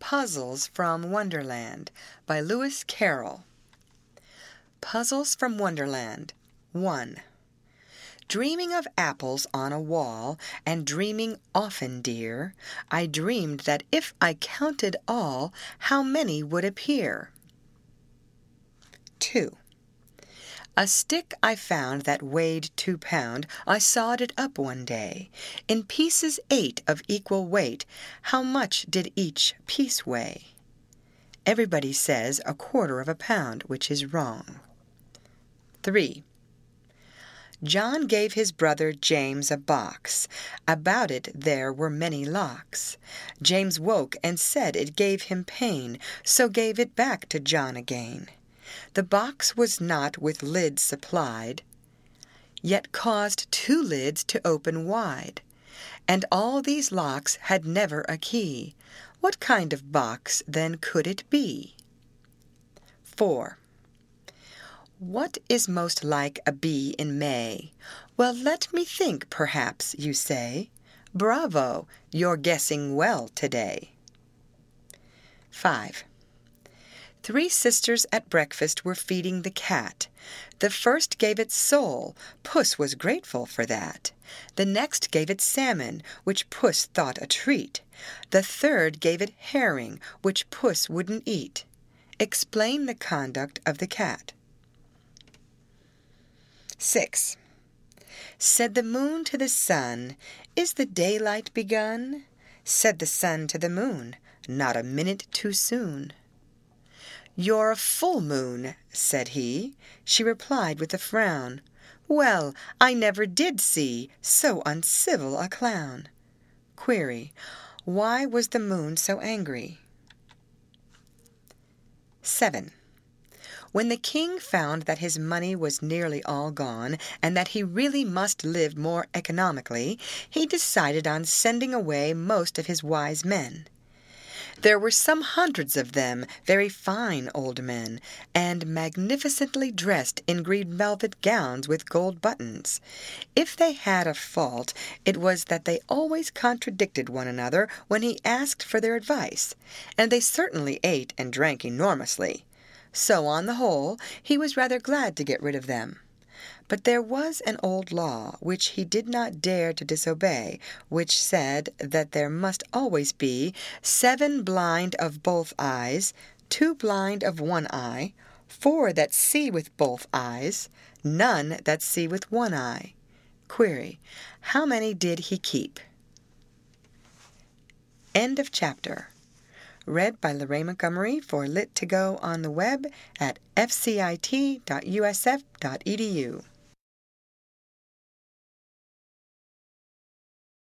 Puzzles from Wonderland by Lewis Carroll. Puzzles from Wonderland. 1. Dreaming of apples on a wall, and dreaming often, dear, I dreamed that if I counted all, how many would appear? 2. A stick I found that weighed 2 pound, I sawed it up one day. In pieces 8 of equal weight, how much did each piece weigh? Everybody says 1/4 pound, which is wrong. 3. John gave his brother James a box. About it there were many locks. James woke and said it gave him pain, so gave it back to John again. The box was not with lids supplied, yet caused 2 lids to open wide. And all these locks had never a key. What kind of box then could it be? 4. What is most like a bee in May? Well, let me think, perhaps, you say. Bravo, you're guessing well today. 5. 3 sisters at breakfast were feeding the cat. The first gave it sole. Puss was grateful for that. The next gave it salmon, which Puss thought a treat. The third gave it herring, which Puss wouldn't eat. Explain the conduct of the cat. 6. Said the moon to the sun, "Is the daylight begun?" Said the sun to the moon, "Not a minute too soon." "You're a full moon," said he. She replied with a frown, "Well, I never did see so uncivil a clown." Query, why was the moon so angry? 7. When the king found that his money was nearly all gone, and that he really must live more economically, he decided on sending away most of his wise men. There were some hundreds of them, very fine old men, and magnificently dressed in green velvet gowns with gold buttons. If they had a fault, it was that they always contradicted one another when he asked for their advice, and they certainly ate and drank enormously. So, on the whole, he was rather glad to get rid of them. But there was an old law which he did not dare to disobey, which said that there must always be 7 blind of both eyes, 2 blind of one eye, 4 that see with both eyes, none that see with one eye. Query, how many did he keep? End of chapter. Read by Lorraine Montgomery for Lit2Go on the web at fcit.usf.edu.